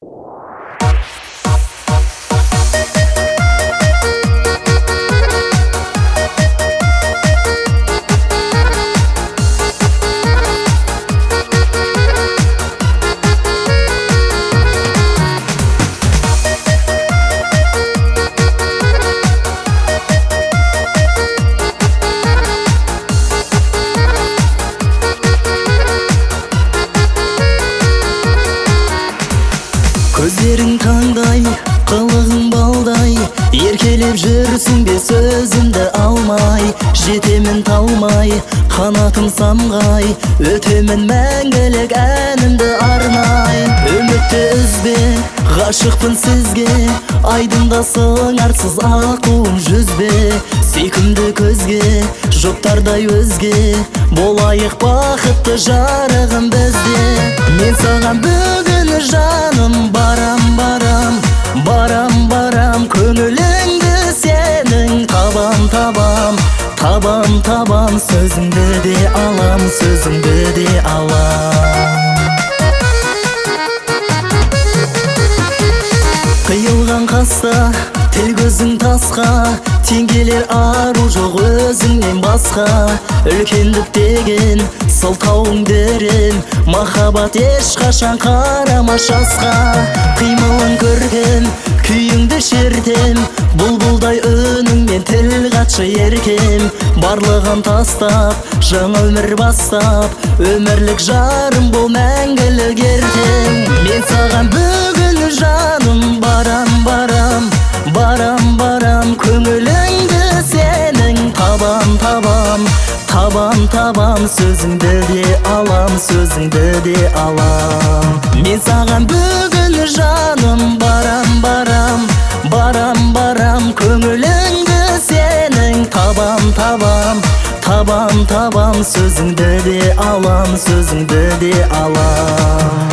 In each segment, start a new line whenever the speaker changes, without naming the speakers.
Көздерің таңдай, қылығың балдай, еркелеп жүрсің бе сөзімді алмай. Жетемін талмай, қанатым самғай, өтемін мәңгілік әнімді арнай. Үмітті үзбе, ғашықпын сізге, айдында сыңарсыз ақуым жүзбе. Сүйкімді көзге, жоқтардай өзге, болайық бақытты жарығым бізде. Мен саған бүгін жаным барам, барам, барам, барам. Көңіліңді сенің табам, табам, табам, табам. Сөзіңді де алам, сөзіңді де алам. Қиылған қаста, тіл көзің тасқа, теңгелер ару жоқ өзіңнен басқа. Үлкендік деген сылтауың берем, махаббат ешқашан қарама жасқа. Қимылың көркем, күйіңді шертем, бұлбұлдай үніңмен тіл қатшы еркем. Барлығын тастап, жаңа өмір бастап, өмірлік жарым бұл мәңгілік ертең. Мен саған бүгін жаным барам, барам, барам, барам. Көңіліңді сенің табам, табам, табам, табам. Сөзіңді де алам, сөзіңді де алам. Мен саған бүгін жаным барам, барам, барам, барам. Көңіліңді сенің табам, табам, табам, табам. Сөзіңді де алам, сөзіңді де алам.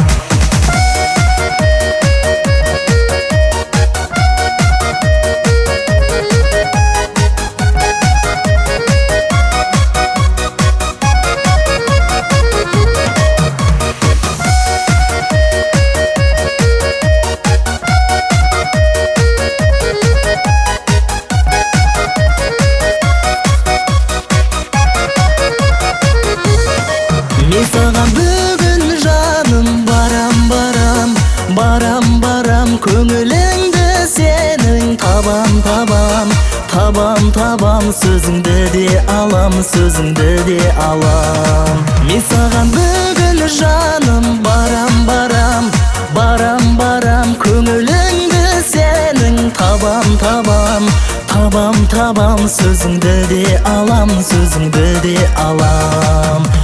Мен саған бүгін жаным барам, барам, барам, барам. Көңіліңді сенің табам, табам, табам, табам. Сөзіңді де алам, сөзіңді де алам. Мен саған бүгін жаным барам, барам, барам, барам. Көңіліңді сенің табам, табам, табам, табам. Сөзіңді де алам, сөзіңді де алам.